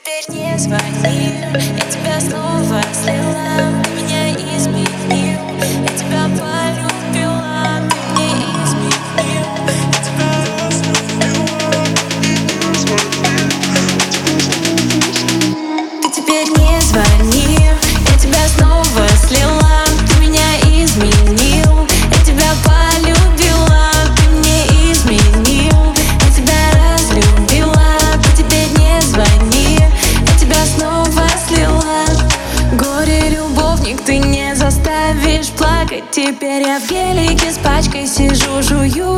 теперь не звони, я тебя снова слила. Ты меня изменил, я тебя полюбила. Ты мне изменил, я тебя разлюбила. Ты теперь не звони, я тебя снова слила. Ты меня изменил, я тебя полюбила. Ты мне изменил, я тебя разлюбила. Ты теперь не звони, я тебя снова слила. Горе-любовник, ты не заставишь плакать. Теперь я в гелике с пачкой сижу, жую